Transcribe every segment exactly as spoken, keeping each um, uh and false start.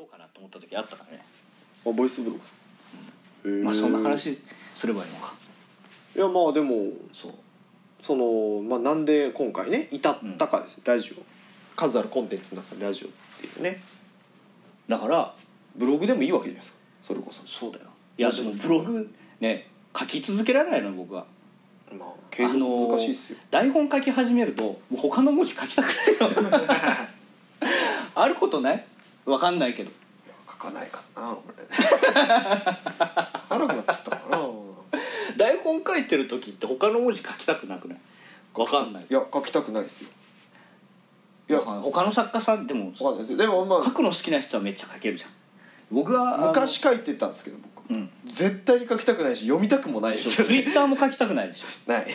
うかなと思った時あったからね。 あ、ボイスブログ、 うん、まあそんな話すればいいのか。 いやまあでもそうその、まあ、なんで今回ね至ったかですよ、うん、ラジオ数あるコンテンツの中でラジオっていうね。 だからブログでもいいわけじゃないですか、それこそ。 そうだよ。いやでもブログね書き続けられないの僕は。 まあ継続難しいっすよ。 台本書き始めるともう他の文字書きたくないのあることない？わかんないけど。いや書かないかな俺書かなくなっちゃったかな台本書いてる時って他の文字書きたくなくない？わかんない。 いや書きたくないですよ。 いや他の作家さんでもわかんないですよ。でもまあ書くの好きな人はめっちゃ書けるじゃん。僕は昔書いてたんですけど僕、うん、絶対に書きたくないし読みたくもないですよ、ね、 ツイッターも書きたくないでしょ。 ない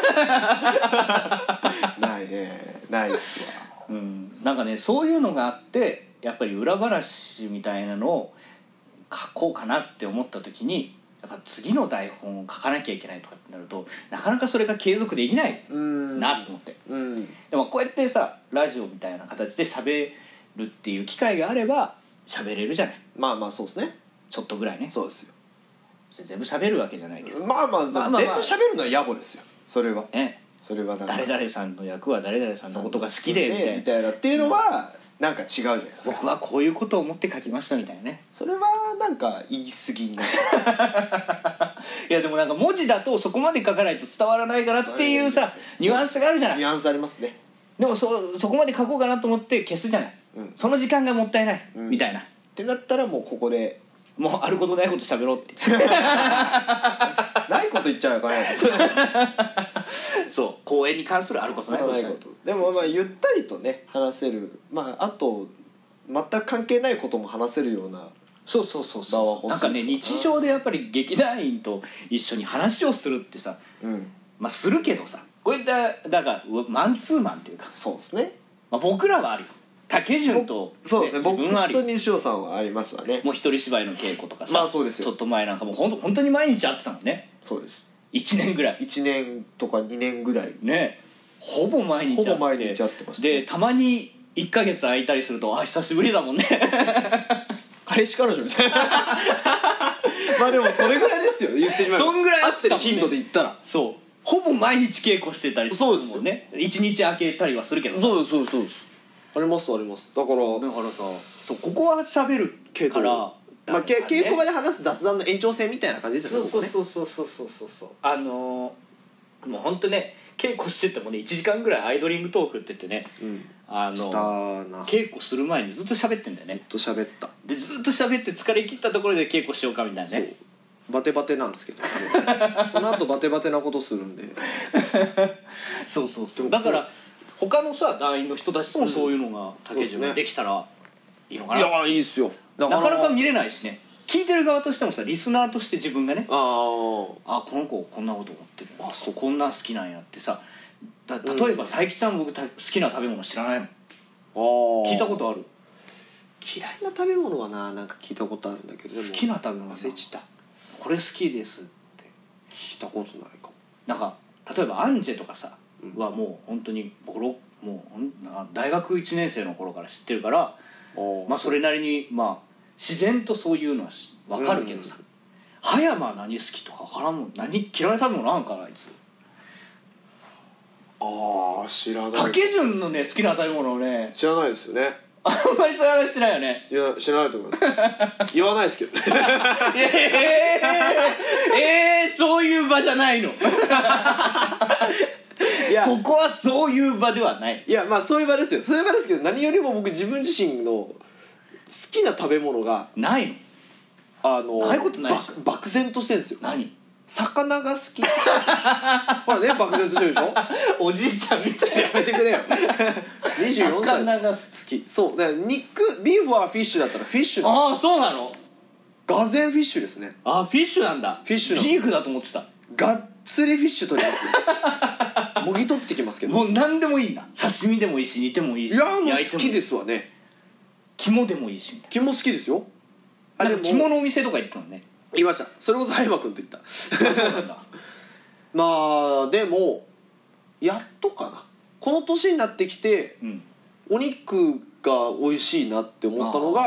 ないね、ないっすわ。 うん、なんかねそういうのがあってやっぱり裏話みたいなのを書こうかなって思った時にやっぱ次の台本を書かなきゃいけないとかってなるとなかなかそれが継続できないなと思って、うん、でもこうやってさラジオみたいな形で喋るっていう機会があれば喋れるじゃない。 まあまあそうですね、 ちょっとぐらいね。 そうですよ。 全部喋るわけじゃないけど、 まあまあ、まあまあまあ、全部喋るのは野暮ですよそれは、ね、それはなんか誰々さんの役は誰々さんのことが好きでみたいな、 みたいなっていうのはなんか違うじゃないですか。 僕はこういうことを思って書きましたみたいなね。 それはなんか言い過ぎないいやでもなんか文字だとそこまで書かないと伝わらないからっていうさニュアンスがあるじゃない。 ニュアンスありますね。 でも そ, そこまで書こうかなと思って消すじゃない、うん、その時間がもったいない、うん、みたいなってなったらもうここでもうあることないこと喋ろうってないこと言っちゃうからないですそう公演に関するあることないこと、 でもまあゆったりとね話せる、まああと全く関係ないことも話せるようなそうそうそうそうなんかね日常でやっぱり劇団員と一緒に話をするってさ、うん、まあするけどさこういっただからマンツーマンっていうかそうですね、 まあ、僕らはあるよ竹潤と、ね、 そうですね、僕と西尾さんはありましたね。 もう一人芝居の稽古とかさ、 まあそうですよ、 ちょっと前なんかもうほんと本当に毎日会ってたもんね。 そうです、 いちねんぐらいいちねんとかにねんぐらいね、ほぼ毎日会ってほぼ毎日会ってました、ね、 でたまにいっかげつ空いたりするとあ久しぶりだもんね彼氏彼女みたいなまあでもそれぐらいですよ言ってしまえばそんぐらい会ってる頻度で言ったらそうほぼ毎日稽古してたりするもんね。いちにち空けたりはするけどそうですそうですそうですありますあります。だからだからさそうここは喋るからまあ、ね、稽古場で話す雑談の延長線みたいな感じですよね。 そうそうそうそうそうそうそうあのー、もうほんとね稽古しててもねいちじかんぐらいアイドリングトークって言ってね、うん、あの稽古する前にずっと喋ってんだよね。 ずっと喋ったでずっと喋って疲れ切ったところで稽古しようかみたいなね。 そうバテバテなんですけどその後バテバテなことするんでそうそうそうだから他のさ団員の人たちともそういうのが竹潤ができたらいいのかな、 うん、いやいいっすよ。 なかなか見れないしね聞いてる側としてもさリスナーとして自分がねああこの子こんなこと思ってるあそうこんな好きなんやってさだ例えば佐伯ちゃん僕た好きな食べ物知らないもん。あ聞いたことある？ 嫌いな食べ物はななんか聞いたことあるんだけどでも好きな食べ物忘れちゃった。 これ好きですって聞いたことないかも。 なんか例えばアンジェとかさ、うん、はもう本当にごろもう大学いちねん生の頃から知ってるからまあそれなりにまあ自然とそういうのは分かるけどさ、うん、葉山何好きとか分からんもん。何嫌いな食べ物なんかなあいつ。 ああ知らない。 竹潤のね好きな食べ物をね知らないですよね。 あんまりそういう話してないよね。 いや知らないと思います言わないですけどねえー、えー、そういう場じゃないのいやここはそういう場ではない。 いやまあそういう場ですよそういう場ですけど何よりも僕自分自身の好きな食べ物がないの。 あのああいうことないでしょ。 漠然としてるんですよ。 何魚が好きほらね漠然としてるでしょおじいちゃんみたい。 やめてくれよにじゅうよんさい魚が好き。 そうだから肉ビーフはフィッシュだったらフィッシュ。 ああそうなの。 がぜんフィッシュですね。 ああフィッシュなんだ。 フィッシュなんビーフだと思ってた。 がっつりフィッシュ取りますねもぎ取ってきますけどもう何でもいいんだ。刺身でもいいし煮てもいいし。 いやもう好きですわね。 肝でもいいしみたいな。 肝好きですよ。 あれ肝のお店とか行ったのね。 言いました。それこそ葉山君と言ったそうなんだまあでもやっとかなこの年になってきて、うん、お肉が美味しいなって思ったのが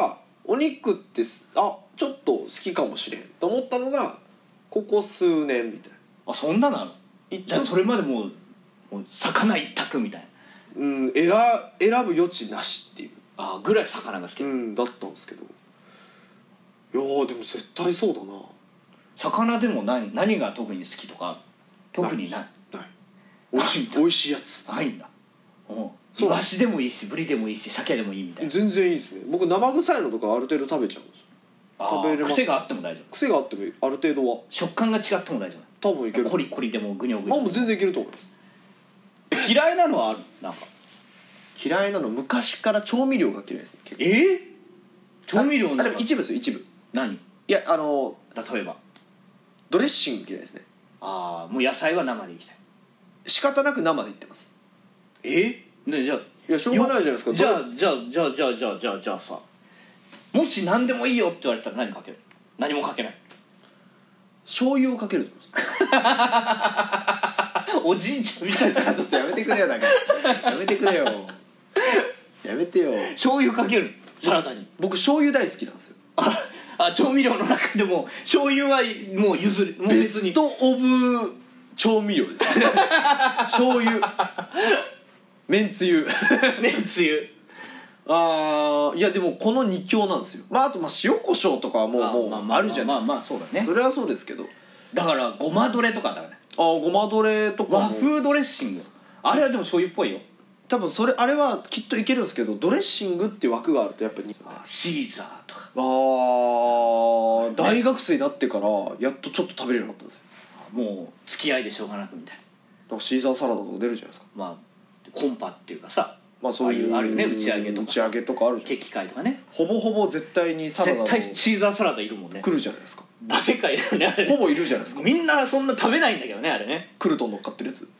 お肉ってすあちょっと好きかもしれんと思ったのがここ数年みたいな。 あ、そんなのある。 一じゃあそれまでもう、もう魚一択みたいな。 うん選選ぶ余地なしっていう、 あぐらい魚が好き、 うん、だったんですけど、いやーでも絶対そうだな。 魚でも何何が特に好きとか特にない。 ない美味しい美味しいやつないんだ。うんそうイワシでもいいしブリでもいいし鮭でもいいみたいな。 全然いいですね。僕生臭いのとかある程度食べちゃうんです。 あ食べれます癖があっても大丈夫。 癖があってもある程度は食感が違っても大丈多分いける。 夫。コリコリでもグニョグニョ。 まあもう全然いけると思います。 嫌いなのはある。なんか嫌いなの昔から調味料が嫌いですね結構。 えー、調味料のああでも一部ですよ一部。 何。 いやあの例えばドレッシング嫌いですね。 ああもう野菜は生でいきたい。 仕方なく生でいってます。 えー、ねじゃあいやしょうがないじゃないですか。 じゃあじゃあじゃあじゃあじゃあじゃあじゃあさ、もし何でもいいよって言われたら何かける。何もかけない。 醤油をかけると思いますおじいちゃんみたいなちょっとやめてくれよだからやめてくれよやめてよ。 醤油かけるサラダに。 僕醤油大好きなんですよ。 ああ調味料の中でも醤油はもう譲る。もうベ別にストオブ調味料です醤油めんつゆめんつゆ。 あーいやでもこのに強なんですよ。まああとまあ塩コショウとかはもうあもうまあまああるじゃないですか。 まあまあそうだね。 それはそうですけど、 だからごまドレとかだね。 あーごまドレとかも和風ドレッシングあれはでも醤油っぽいよ。 多分それあれはきっといけるんですけど、ドレッシングって枠があるとやっぱりシーザーとかあー大学生になってからやっとちょっと食べれるようになったんですよ。 もう付き合いでしょうがなくみたいな。 なんかシーザーサラダとか出るじゃないですか。 まあコンパっていうかさ、 まあそういうああいうあるよね打ち上げとか打ち上げとかあるじゃん。 ケーキ会とかね。 ほぼほぼ絶対にサラダの絶対シーザーサラダいるもんね。 来るじゃないですか。 バ世界だよねあれ。 ほぼいるじゃないですか。 みんなそんな食べないんだけどねあれね。 クルトン乗っかってるやつ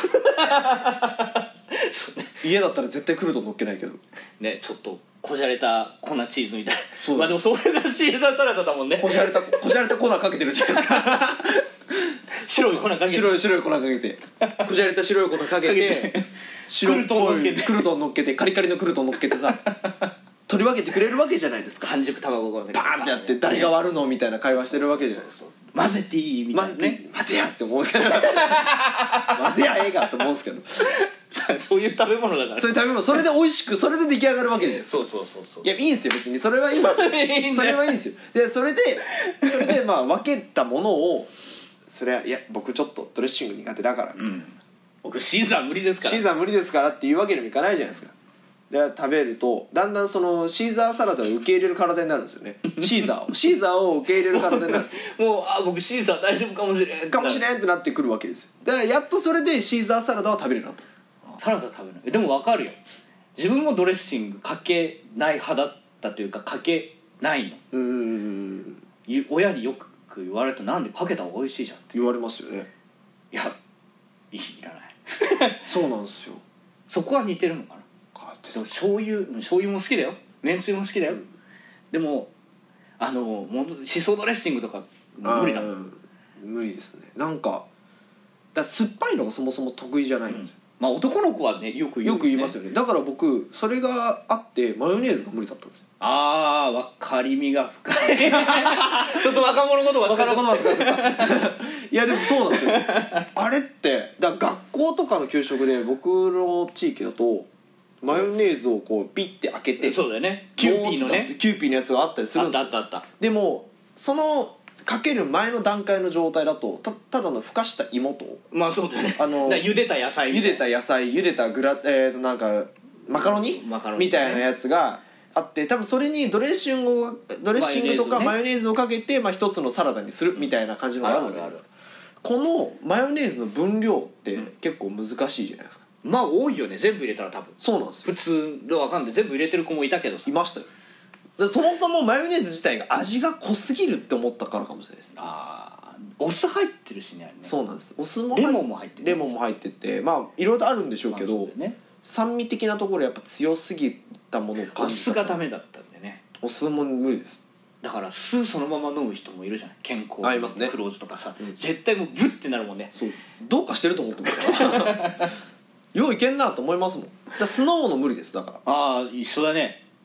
家だったら絶対クルトン乗っけないけどねちょっとこじゃれた粉チーズみたいな。 そうまあでもそれがシーザーサラダだもんね。 こじゃれたこじゃれた粉かけてるじゃないですか白い粉かけて白い白い粉かけてこじゃれた白い粉かけて白っぽいクルトン乗っけてカリカリのクルトン乗っけてさ取り分けてくれるわけじゃないですか。 半熟卵がバーンってやって誰が割るのみたいな会話してるわけじゃないですか。 混ぜていいみた混ぜいなね。 て混ぜやって思うんですけど混ぜやええかって思うんですけどそういう食べ物だから。 そういう食べ物それで美味しくそれで出来上がるわけじゃないですか。 そうそうそうそう。 いやいいんですよ別にそれはいいんですよいいんだよそれはいいんですよ。でそれでそれでまあ分けたものをそれはいや僕ちょっとドレッシング苦手だから、 うん、僕シーザー無理ですから。 シーザー無理ですからっていうわけにもいかないじゃないですか。で食べるとだんだんそのシーザーサラダを受け入れる体になるんですよねシーザーをシーザーを受け入れる体になるんですよもうあ僕シーザー大丈夫かもしれんかもしれんってなってくるわけですよ。だからやっとそれでシーザーサラダは食べれるようになったんですよ。 サラダ食べない。でも分かるよ。自分もドレッシングかけない派だったというかかけないの。 うーんゆ親によく言われるとなんでかけた方が美味しいじゃんって。 言われますよね。 いやいいいらないそうなんですよ。 そこは似てるのかな。 かってでも醤油醤油も好きだよ。めんつゆも好きだよ、うん、でもあのもうしそドレッシングとか無理だもん。 無理ですね。なんかだ酸っぱいのがそもそも得意じゃないんですよ、 うん、まあ男の子はねよく言う、ね、 よく言いますよね。だから僕それがあってマヨネーズが無理だったんですよ。 あー分かりみが深いちょっと若者言葉若者言葉使っちゃったいやでもそうなんですよあれってだから学校とかの給食で僕の地域だとマヨネーズをこうピッて開けてそうだよねキューピーのねキューピーのやつがあったりするんですよ。 あったあったあった。 でもそのかける前の段階の状態だと た, ただのふかした芋とまあそうだねあの茹でた野菜茹でた野菜茹でたグラ、えー、となんかマカロニマカロニ、ね、 みたいなやつがあって多分それにドレッシングをドレッシングとかマヨネーズをかけて、まあ、一つのサラダにするみたいな感じのがあるわけじゃないですか。このマヨネーズの分量って結構難しいじゃないですか、 うん、まあ多いよね全部入れたら多分。 そうなんですよ。 普通でわかんない全部入れてる子もいたけどさいましたよ。でそもそもマヨネーズ自体が味が濃すぎるって思ったからかもしれないですね。 ああお酢入ってるしねあれね。 そうなんです。お酢もレモンも入ってる。 レモンも入っててまあいろいろあるんでしょうけど、 まあそうだよね、 酸味的なところやっぱ強すぎたものを感おじた。 酢がダメだったんでね。 お酢も無理です。 だから酢そのまま飲む人もいるじゃない。健康ありますねクローズとかさ、 うん、 絶対もうブッてなるもんね。 そうどうかしてると思ってますからよういけんなと思いますもん。だから酢の物無理です。だからああ一緒だね。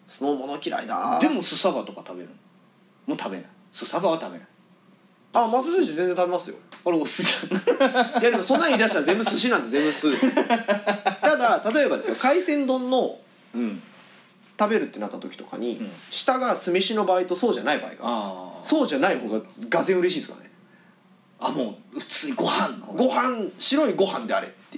酢の物嫌いだ。 でもスサバとか食べるの？もう食べない。スサバは食べない。 あ、マス寿司全然食べますよ。 あれお寿司いやでもそんなに言い出したら全部寿司なんて全部酢ですただ例えばですよ、海鮮丼のうん食べるってなった時とかに、 うん下が酢飯の場合とそうじゃない場合があるんですよ。 あーそうじゃない方ががぜん嬉しいですからね。 あ、もう普通にご飯のご飯、白いご飯であれっていう。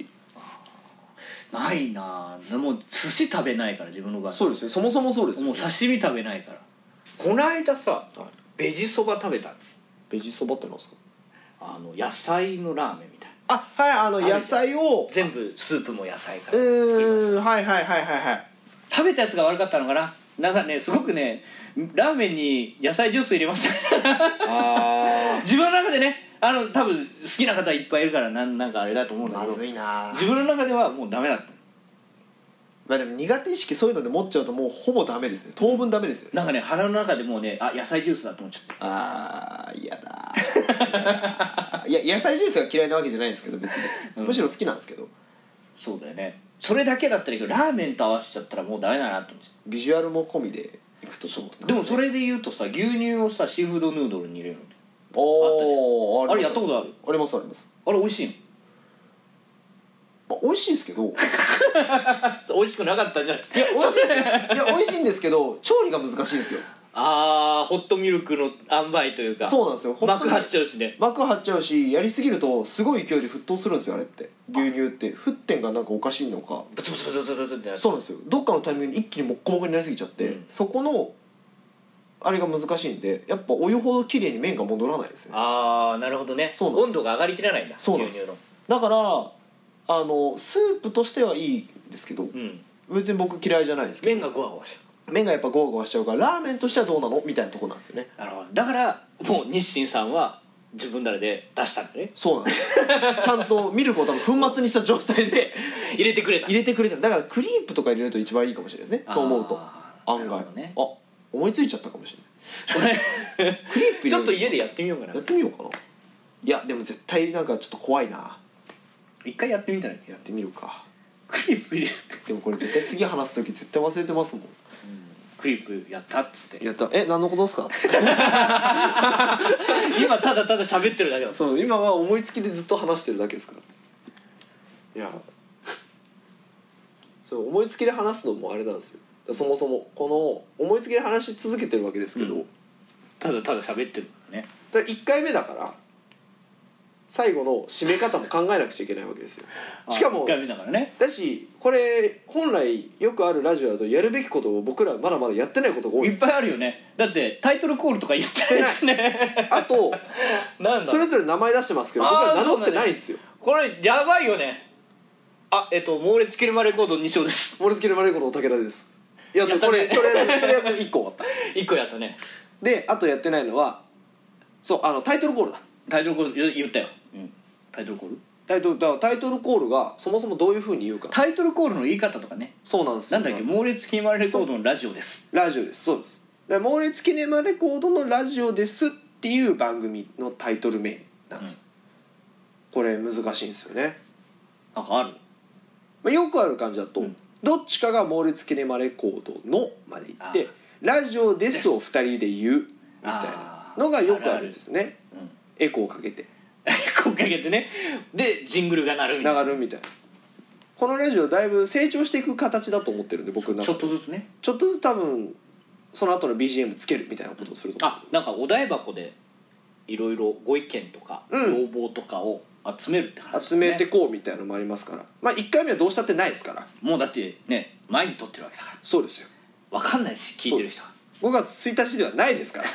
ないなぁ。でも寿司食べないから自分の場合。 そうですよ、そもそもそうですよ、 もう刺身食べないから。この間さベジそば食べた。 ベジそばってなんですか？ あの野菜のラーメンみたいな。 あ、はい、あの野菜を全部スープも野菜かうらーん、はいはいはいはいはい。 食べたやつが悪かったのかな。なんかねすごくねラーメンに野菜ジュース入れましたあ自分の中でね、あの多分好きな方いっぱいいるからなんなんかあれだと思うんだけど、 まずいな。 自分の中ではもうダメだった。 まあでも苦手意識そういうので持っちゃうともうほぼダメですね。当分ダメですよね。 なんかね腹の中でもうね、あ野菜ジュースだと思っちゃった。 あー、嫌だいや野菜ジュースが嫌いなわけじゃないんですけど別に、 うんむしろ好きなんですけど、 そうだよね。それだけだったらいいけどラーメンと合わせちゃったらもうダメだなと思って。 ビジュアルも込みでいくとちょっとでもそれで言うとさ、牛乳をさシーフードヌードルに入れるの。 おー、 あれやったことある？ ありますあります。 あれ美味しいの？ まあ、美味しいですけどい美味しくなかったんじゃない？ や美味しいですよ。いや美味しいんですけど調理が難しいんですよ。 あーホットミルクの塩梅というか、 そうなんですよ。 膜張っちゃうしね。 膜張っちゃうし、やりすぎるとすごい勢いで沸騰するんですよ。あれって牛乳って沸点がなんかおかしいのか、 ブツブツブツブツってやつ。 そうなんですよ。どっかのタイミングに一気にもっこもこになりすぎちゃって、 うんそこのあれが難しいんで、やっぱお湯ほど綺麗に麺が戻らないですよね。 ああなるほどね。 そうなんです温度が上がりきらないんだ。 そうなんです牛乳の。 だからあのスープとしてはいいんですけど、 うん。 別に僕嫌いじゃないですけど、 麺がゴワゴワしちゃ麺がやっぱゴワゴワしちゃうからラーメンとしてはどうなのみたいなところなんですよね。 う。なるほど。だからもう日清さんは自分なりで出したんだね。 そうなんですよちゃんとミルクを多分粉末にした状態で入れてくれた。 入れてくれた。だからクリープとか入れると一番いいかもしれないですね。そう思うとあー案外、 なるほどねあ思いついちゃったかもしれない。 これクリープ入れるちょっと家でやってみようかなや。ってみようかな。いやでも絶対なんかちょっと怖いな。 一回やってみたらいい。 やってみるか。 クリープ入れる。 でもこれ絶対次話す時絶対忘れてますもん。 クリープやったっつって。 やったえ何のことですか今ただただ喋ってるだけだ。 そう今は思いつきでずっと話してるだけですから。いやそう思いつきで話すのもあれなんですよ。そもそもこの思いつきで話し続けてるわけですけど、 うんただただ喋ってるからね。 だいっかいめだから最後の締め方も考えなくちゃいけないわけですよ。しかもいっかいめだからね。 だしこれ本来よくあるラジオだとやるべきことを僕らまだまだやってないことが多いんですよ。 いっぱいあるよね。だってタイトルコールとか言ってないですね。 あとなんだそれぞれ名前出してますけど僕ら名乗ってないんですよ。 これやばいよね。あえっと猛烈キルマレコードに章です。 モレスキルマレコの武田です。やっとこれやったねとりあえずとりあえずいっこ終わった。 いっこやったね。 であとやってないのはそうあのタイトルコールだ。 タイトルコール言言ったよ、うん、タイトルコールタイトルだからタイトルコールがそもそもどういうふうに言うか。 タイトルコールの言い方とかね。 そうなんですよ。 なんだっけ猛烈キルマレコードのラジオです。 ラジオです。そうです。で猛烈キネマレコードのラジオですっていう番組のタイトル名なんですよ、うん、これ難しいんですよね。 なんかある、 まあ、よくある感じだと、 うん、 どっちかが猛烈キネマレコードのまで言ってラジオですをふたりで言うみたいなのがよくあるやつですね。 うん、 エコーをかけてエコーかけてね。でジングルが鳴るみたいな。 流るみたいな。このラジオだいぶ成長していく形だと思ってるんで僕の中でちょっとずつね。 ちょっとずつ多分その後の ビージーエム つけるみたいなことをすると思う。 あなんかお題箱でいろいろご意見とか、 うん、 要望とかを集めるって話です集ね。 めてこうみたいなのもありますから、まあいっかいめはどうしたってないですから。 もうだってね前に撮ってるわけだからそうですよ。 分かんないし聞いてる人は。 ごがつついたちではないですから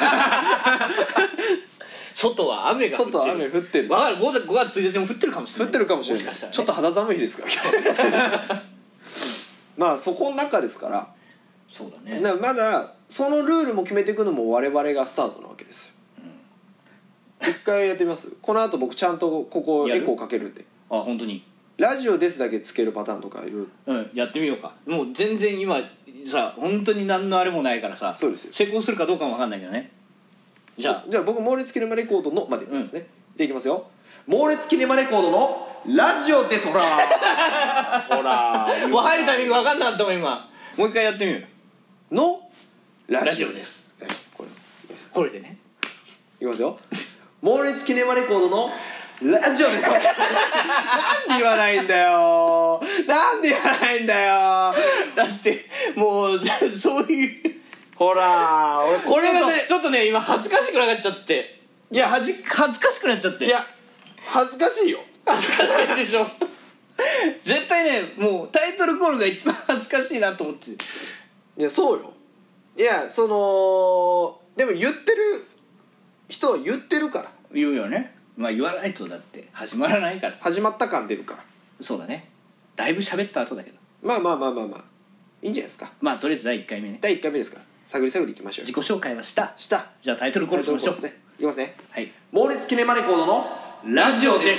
外は雨が降ってる。 外は雨降ってる。 分かる。ごがつついたちも降ってるかもしれない。 降ってるかもしれない。 もしかしたらね、 ちょっと肌寒い日ですから今日まあそこの中ですからそうだね。 だからまだそのルールも決めていくのも我々がスタートなわけですよ。一、うん、回やってみます。この後僕ちゃんとここエコーかけるんで。 あ本当にラジオですだけつけるパターンとかいろいろ。 うんやってみようか。もう全然今さ本当に何のあれもないからさ。 そうですよ。 成功するかどうかも分かんないけどね。じゃあじゃあ僕猛烈キネマレコードのまでいきますね、うん、でいきますよ。猛烈キネマレコードのラジオですほらほらもう入るタイミング分かんなかったもん今。もう一回やってみよう。 のラジオです。これこれでねいきますよ。猛烈キネマレコードのラジオです。なんで言わないんだよ。なんで言わないんだよ。 だってもうそういうほら俺これがねちょっとね今恥ずかしくなっちゃって、いや恥ず恥ずかしくなっちゃって、 いや恥ずかしいよ。 恥ずかしいでしょ絶対ねもうタイトルコールが一番恥ずかしいなと思って。 いやそうよ。いやそのでも言ってる人は言ってるから。 言うよね。まあ言わないとだって始まらないから。 始まった感出るから。 そうだね。だいぶ喋った後だけどまあまあまあまあまあいいんじゃないですか。 まあとりあえずだいいっかいめね。 だいいっかいめですから探り探りいきましょう。 自己紹介はしたしたじゃあタイトルコールしましょう。 ですね。いきますね。 はい。 猛烈キネマレコードのラジオです。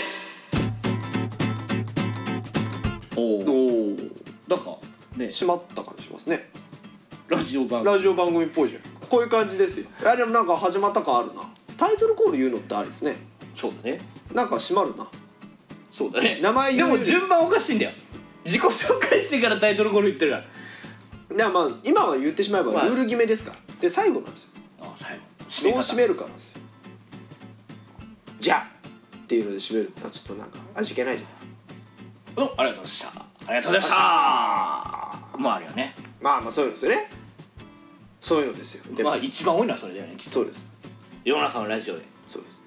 おおおおなんかね閉まった感じしますね。 ラジオ番組ラジオ番組っぽいじゃん。こういう感じですよ。いやでもなんか始まった感あるな。タイトルコール言うのってありですね。 そうだね。 なんか閉まるな。 そうだね。 名前言うでも順番おかしいんだよ。自己紹介してからタイトルコール言ってるから。 いやまあ今は言ってしまえばルール決めですから。で最後なんですよ。 あ最後どう締めるかなんですよ。じゃあっていうので締めるのはちょっとなんか味気ないじゃないですか。 おありがとうございました。ありがとうございました。まああるよね。 まあまあそういうのですよね。そういうのですよ。でまあ一番多いのはそれだよね。 そうです。 世の中のラジオで。 そうです。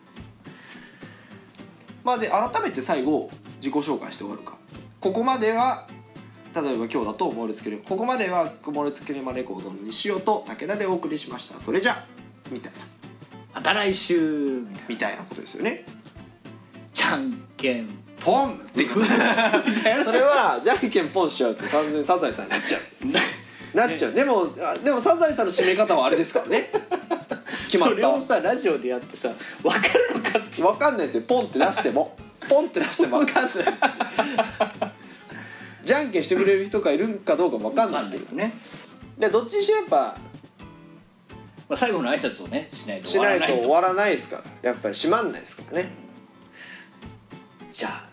まあで改めて最後自己紹介して終わるか。ここまでは例えば今日だと猛烈キネここまでは猛烈キネマレコードの西尾と武田でお送りしました。それじゃみたいな。 また来週みたいな。 みたいなことですよね。 じゃんけんポンってそれはじゃんけんポンしちゃうと完全にサザエさんになっちゃうなっちゃう、ね、でもでもサザエさんの締め方はあれですからね決まった。それをさラジオでやってさ分かるのかって分かんないですよ。ポンって出してもポンって出しても分かんないですじゃんけんしてくれる人がいるかどうか分かんないんだけどね。でどっちにしろやっぱ、 まあ、最後の挨拶をねしないとしないと終わらないですから。やっぱり閉まんないですからね。 じゃあ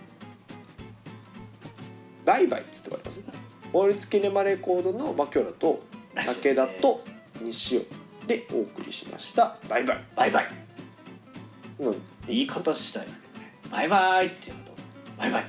バイバイっつって言われますね。猛烈キネマレコードの、まあ、今日だと武田と西尾でお送りしました。バイバイバイバイ、 うん、 言い方したいんだけどね。バイバイって言うとバイバイ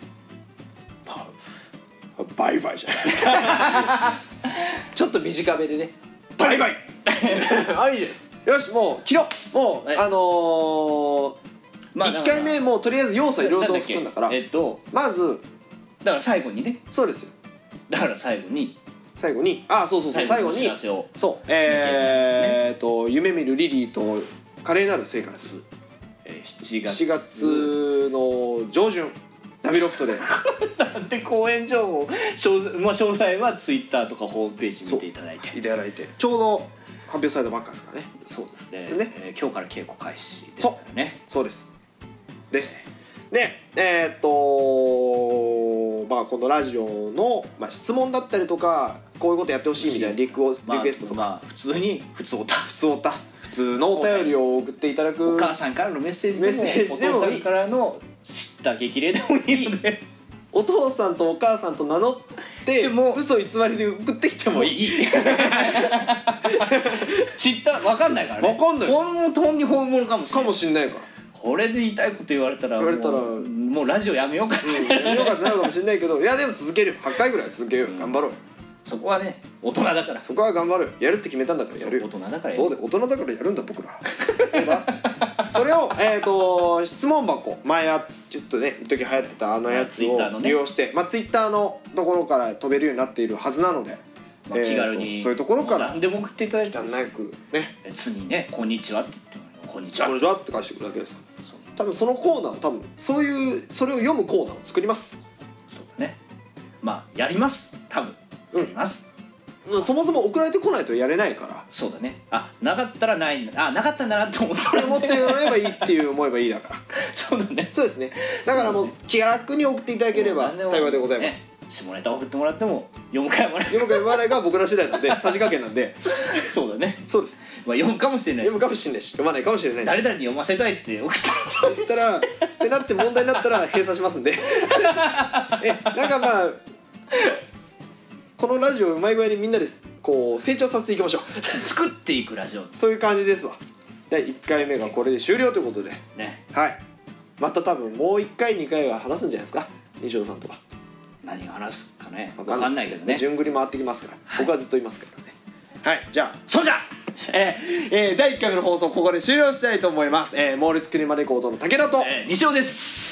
バイバイじゃないですかちょっと短めでねバイバイあいいじゃないですか。よしもう切ろう。もう、はい、あのーまあ、いっかいめもうとりあえず要素いろいろと含んだからえっとまずだから最後にね。 そうですよ。 だから最後に最後にあそうそうそう最後にそうえーっと夢見るリリーと華麗なる生活、 えー、しちがつしちがつの上旬ダビロフトでなんで公演情報詳、まあ、詳細はツイッターとかホームページ見ていただいていただいてちょうど発表されたばっかですからね。 そうですね。 でね、 えー、今日から稽古開始ですからね。 そうそうですですでえー、っとまあこのラジオの、まあ、質問だったりとかこういうことやってほしいみたいなリクを、まあ、リクエストとか、 まあ、普通に普通おた普通おた普通のお便りを送っていただくお母さんからのメッセージでもメッセージでもいいお父さんからの知った激励でもいいのでお父さんとお母さんと名乗ってでも嘘偽りで送ってきてもいいいい知った分かんないからね。 分かんない本当に本物かもしれないかもしんないからこれで言いたいこと言われたら言われたらもう、もうラジオやめようかって、 うん、やめようかってなるかもしれないけどいやでも続けるはちかいぐらい続ける、うん、頑張ろう。 そこはね大人だからそこは頑張る。やるって決めたんだからやるよ。 大人だからそうで大人だからやるんだ僕らそうだそれをえっ、ー、と質問箱前やちょっとね一時流行ってたあのやつを利用して、まあツイッターのところから飛べるようになっているはずなので、 まあ、気軽に、 えー、そういうところから何でも送っていただいて汚くね別にねこんにちはって言ってもこんにちはこんにちはって返してくるだけです。多分そのコーナー多分そういうそれを読むコーナーを作ります。 そうだね。まあやります多分やります、 うん、そもそも送られてこないとやれないから。 そうだね。あなかったらないあなかったんだなって思って思ってやればいいっていう思えばいいだからそうだね。 そうですね。だからもう気楽に送っていただければ幸いでございます、 ね、下ネタ送ってもらっても読むか読まないか読むか読まないかは僕ら次第なんでさじ加減なんでそうだね。 そうです。 まあ、読むかもしれない読むかもしれないし読まないかもしれない。 誰々に読ませたいって送ったらってなって問題になったら閉鎖しますんでえなんかまあこのラジオうまい具合にみんなでこう成長させていきましょう作っていくラジオそういう感じですわ。だいいっかいめがこれで終了ということで、 ね、 はいまた多分もういっかいにかいは話すんじゃないですか西尾さんとは。 何を話すかね分分かんないけどね順繰り回ってきますから、はい、僕はずっといますからね。はいじゃあそうじゃえーえー、だいいっかいめの放送ここで終了したいと思います。えー、猛烈クリマレコードの武田と、 えー、西尾です。